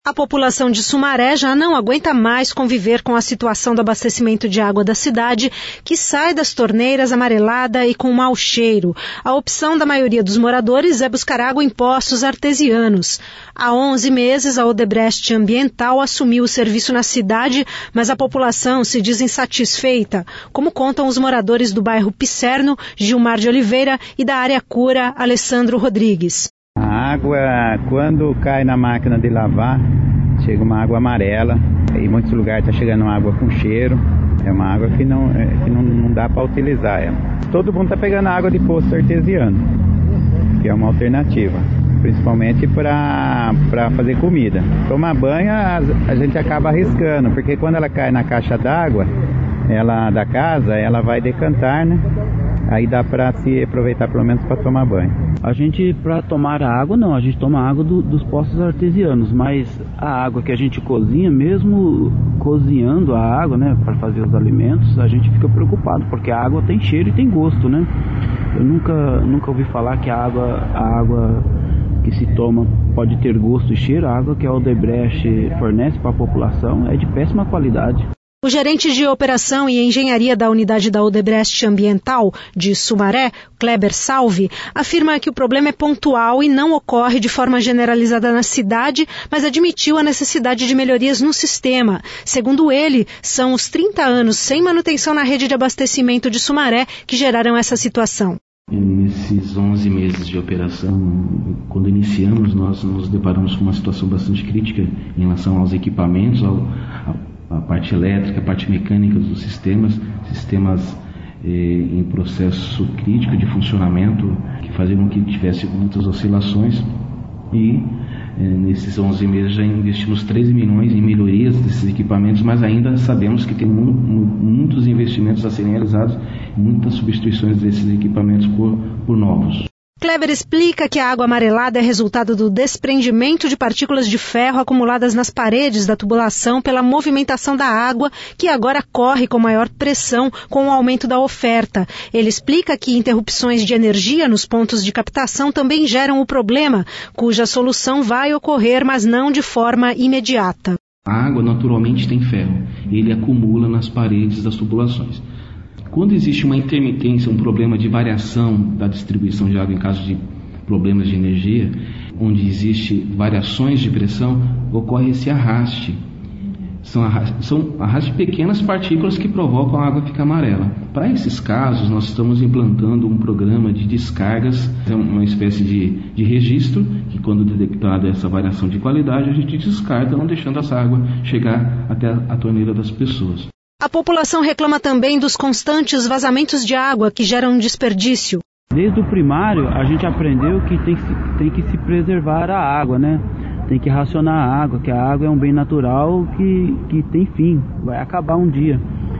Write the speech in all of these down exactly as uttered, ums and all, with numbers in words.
A população de Sumaré já não aguenta mais conviver com a situação do abastecimento de água da cidade, que sai das torneiras amarelada e com mau cheiro. A opção da maioria dos moradores é buscar água em poços artesianos. Há onze meses, a Odebrecht Ambiental assumiu o serviço na cidade, mas a população se diz insatisfeita, como contam os moradores do bairro Pisserno, Gilmar de Oliveira, e da área Cura, Alessandro Rodrigues. A água, quando cai na máquina de lavar, chega uma água amarela. Em muitos lugares está chegando uma água com cheiro. É uma água que não, que não, não dá para utilizar ela. Todo mundo está pegando água de poço artesiano, que é uma alternativa, principalmente para fazer comida. Tomar banho a, a gente acaba arriscando, porque quando ela cai na caixa d'água ela, da casa, ela vai decantar, né? Aí dá para se aproveitar pelo menos para tomar banho. A gente, para tomar a água, não, a gente toma água do, dos poços artesianos, mas a água que a gente cozinha, mesmo cozinhando a água, né, para fazer os alimentos, a gente fica preocupado, porque a água tem cheiro e tem gosto, né? Eu nunca, nunca ouvi falar que a água, a água que se toma pode ter gosto e cheiro. A água que a Odebrecht fornece para a população é de péssima qualidade. O gerente de operação e engenharia da unidade da Odebrecht Ambiental de Sumaré, Kleber Salvi, afirma que o problema é pontual e não ocorre de forma generalizada na cidade, mas admitiu a necessidade de melhorias no sistema. Segundo ele, são os trinta anos sem manutenção na rede de abastecimento de Sumaré que geraram essa situação. Nesses onze meses de operação, quando iniciamos, nós nos deparamos com uma situação bastante crítica em relação aos equipamentos, ao, ao a parte elétrica, a parte mecânica dos sistemas, sistemas eh, em processo crítico de funcionamento, que faziam com que tivesse muitas oscilações, e eh, nesses onze meses já investimos treze milhões em melhorias desses equipamentos, mas ainda sabemos que tem mu- mu- muitos investimentos a serem realizados, muitas substituições desses equipamentos por, por novos. Kleber explica que a água amarelada é resultado do desprendimento de partículas de ferro acumuladas nas paredes da tubulação pela movimentação da água, que agora corre com maior pressão com o aumento da oferta. Ele explica que interrupções de energia nos pontos de captação também geram o problema, cuja solução vai ocorrer, mas não de forma imediata. A água naturalmente tem ferro, ele acumula nas paredes das tubulações. Quando existe uma intermitência, um problema de variação da distribuição de água em caso de problemas de energia, onde existe variações de pressão, ocorre esse arraste. São arraste, são arraste de pequenas partículas que provocam a água ficar amarela. Para esses casos, nós estamos implantando um programa de descargas, uma espécie de, de registro, que quando detectada essa variação de qualidade, a gente descarta, não deixando essa água chegar até a torneira das pessoas. A população reclama também dos constantes vazamentos de água que geram desperdício. Desde o primário, a gente aprendeu que tem que se, tem que se preservar a água, né? Tem que racionar a água, que a água é um bem natural que, que tem fim, vai acabar um dia.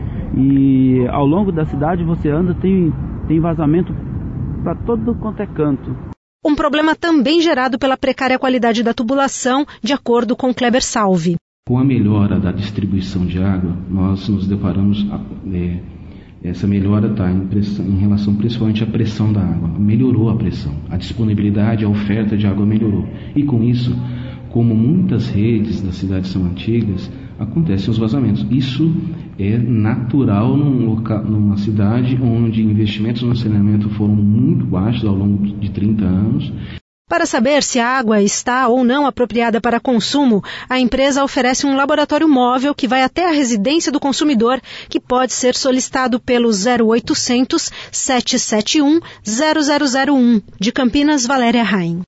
E ao longo da cidade você anda, tem, tem vazamento para todo quanto é canto. Um problema também gerado pela precária qualidade da tubulação, de acordo com Kleber Salvi. Com a melhora da distribuição de água, nós nos deparamos, é, essa melhora está em, em relação principalmente à pressão da água. Melhorou a pressão, a disponibilidade, a oferta de água melhorou. E com isso, como muitas redes das cidades são antigas, acontecem os vazamentos. Isso é natural num local, numa cidade onde investimentos no saneamento foram muito baixos ao longo de trinta anos. Para saber se a água está ou não apropriada para consumo, a empresa oferece um laboratório móvel que vai até a residência do consumidor, que pode ser solicitado pelo zero oitocentos, sete sete um, zero zero zero um, de Campinas, Valéria Raim.